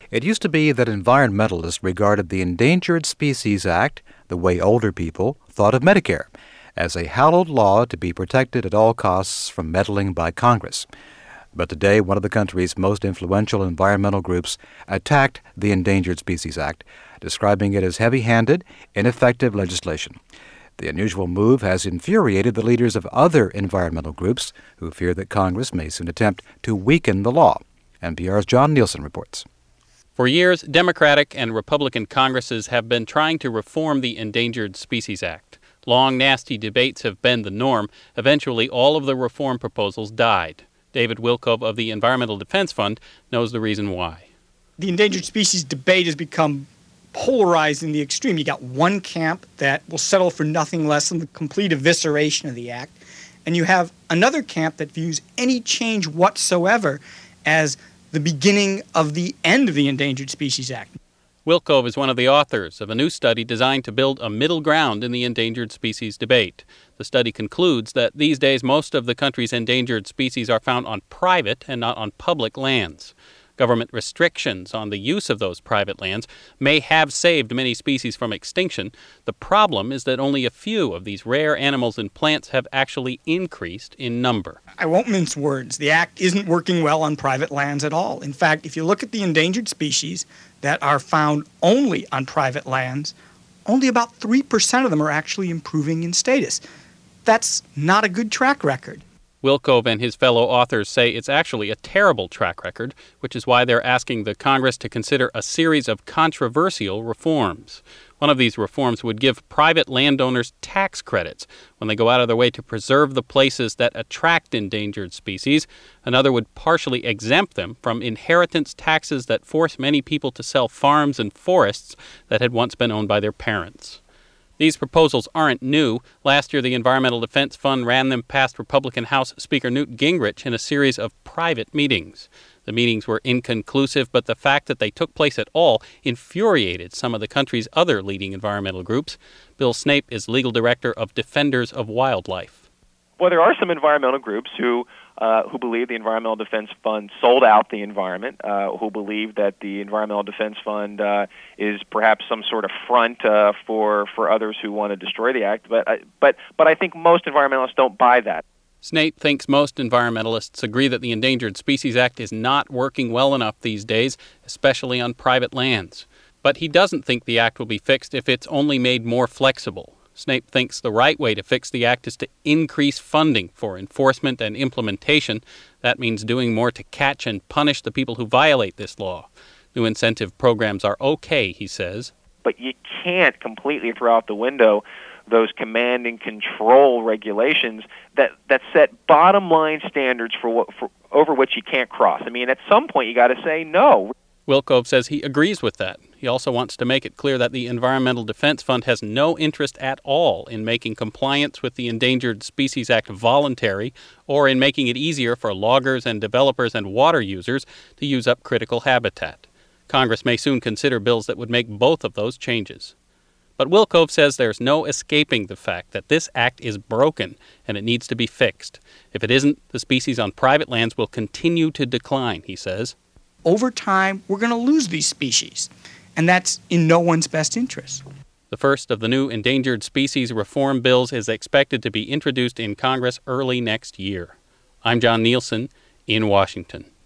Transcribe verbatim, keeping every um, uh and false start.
It used to be that environmentalists regarded the Endangered Species Act the way older people thought of Medicare, as a hallowed law to be protected at all costs from meddling by Congress. But today, one of the country's most influential environmental groups attacked the Endangered Species Act, describing it as heavy-handed, ineffective legislation. The unusual move has infuriated the leaders of other environmental groups who fear that Congress may soon attempt to weaken the law. N P R's John Nielsen reports. For years, Democratic and Republican Congresses have been trying to reform the Endangered Species Act. Long, nasty debates have been the norm. Eventually, all of the reform proposals died. David Wilkov of the Environmental Defense Fund knows the reason why. The endangered species debate has become polarized in the extreme. You got one camp that will settle for nothing less than the complete evisceration of the act, and you have another camp that views any change whatsoever as the beginning of the end of the Endangered Species Act. Wilkov is one of the authors of a new study designed to build a middle ground in the endangered species debate. The study concludes that these days most of the country's endangered species are found on private and not on public lands. Government restrictions on the use of those private lands may have saved many species from extinction. The problem is that only a few of these rare animals and plants have actually increased in number. I won't mince words. The act isn't working well on private lands at all. In fact, if you look at the endangered species that are found only on private lands, only about three percent of them are actually improving in status. That's not a good track record. Wilkov and his fellow authors say it's actually a terrible track record, which is why they're asking the Congress to consider a series of controversial reforms. One of these reforms would give private landowners tax credits when they go out of their way to preserve the places that attract endangered species. Another would partially exempt them from inheritance taxes that force many people to sell farms and forests that had once been owned by their parents. These proposals aren't new. Last year, the Environmental Defense Fund ran them past Republican House Speaker Newt Gingrich in a series of private meetings. The meetings were inconclusive, but the fact that they took place at all infuriated some of the country's other leading environmental groups. Bill Snape is legal director of Defenders of Wildlife. Well, there are some environmental groups who uh, who believe the Environmental Defense Fund sold out the environment, uh, who believe that the Environmental Defense Fund uh, is perhaps some sort of front uh, for for others who want to destroy the act. But I, but but I think most environmentalists don't buy that. Snape thinks most environmentalists agree that the Endangered Species Act is not working well enough these days, especially on private lands. But he doesn't think the act will be fixed if it's only made more flexible. Snape thinks the right way to fix the act is to increase funding for enforcement and implementation. That means doing more to catch and punish the people who violate this law. New incentive programs are okay, he says. But you can't completely throw out the window those command and control regulations that, that set bottom line standards for what for, over which you can't cross. I mean, at some point you got to say no. Wilkov says he agrees with that. He also wants to make it clear that the Environmental Defense Fund has no interest at all in making compliance with the Endangered Species Act voluntary or in making it easier for loggers and developers and water users to use up critical habitat. Congress may soon consider bills that would make both of those changes. But Wilkov says there's no escaping the fact that this act is broken and it needs to be fixed. If it isn't, the species on private lands will continue to decline, he says. Over time, we're going to lose these species, and that's in no one's best interest. The first of the new endangered species reform bills is expected to be introduced in Congress early next year. I'm John Nielsen in Washington.